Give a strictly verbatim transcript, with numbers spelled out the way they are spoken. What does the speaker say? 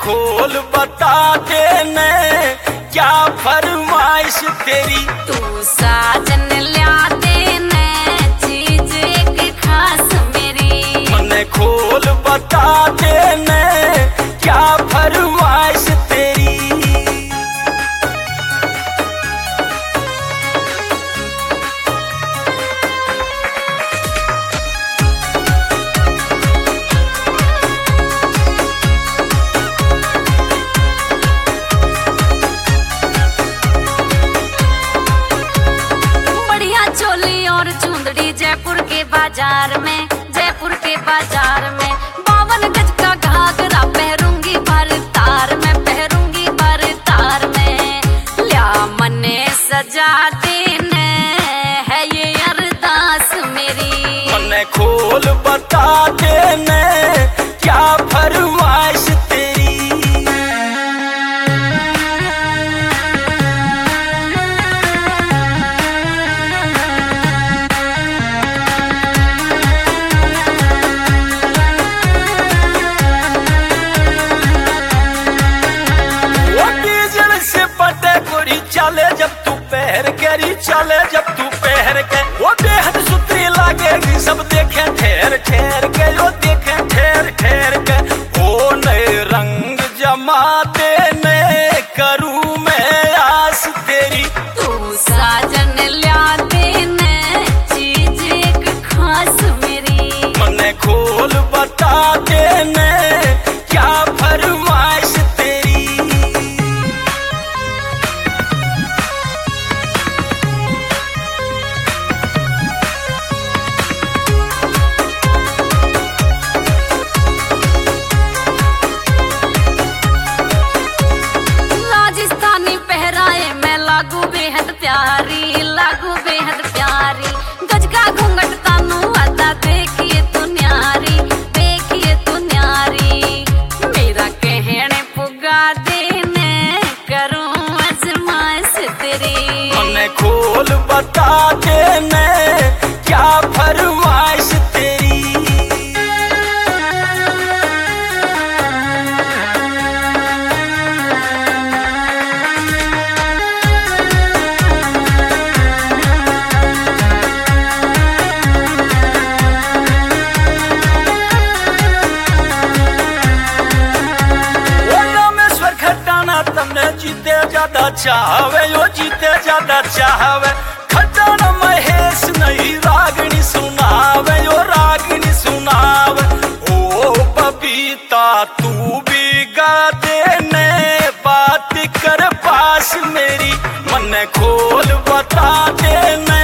खोल बता देने क्या फरमाइश तेरी। तू साजन ला देने चीज एक खास मेरी। मने खोल बता देने क्या फरमाइश तेरी। जयपुर के बाजार में, जयपुर के बाजार में बावन गज का घाघरा पहरूंगी भर तार में, पहरूंगी भर तार में। लिया मने सजा देने है ये अरदास मेरी। मने खोल बता देने क्या फरमाइश तेरी। चले जब तू पैर करी, चले जब तू पैर के वो बेहद सुतरी लागेगी। सब देखे ठहर ठहर के, वो देखे ठहर ठहर के। ओ नए रंग जमा देने करूं मैं आस तेरी। तू साजन ला देने चीज एक खास मेरी। मने खोल बता देने क्या फरमाइश तेरी। लागू बेहद प्यारी, लागू बेहद प्यारी। गज का घूंघट तानू आता देखिए तू न्यारी, देखिए तू न्यारी। मेरा कहने पुगा देने करूं आजमाइश तेरी। मने खोल बता देने क्या फरमाइश तेरी। जीते ज्यादा चाहवे, यो जीते ज्यादा चाहवे। खजान महेश नहीं रागनी सुनावे, यो रागनी सुनावे। ओ बबीता तू भी गा देने बात कर पास मेरी। मने खोल बता देने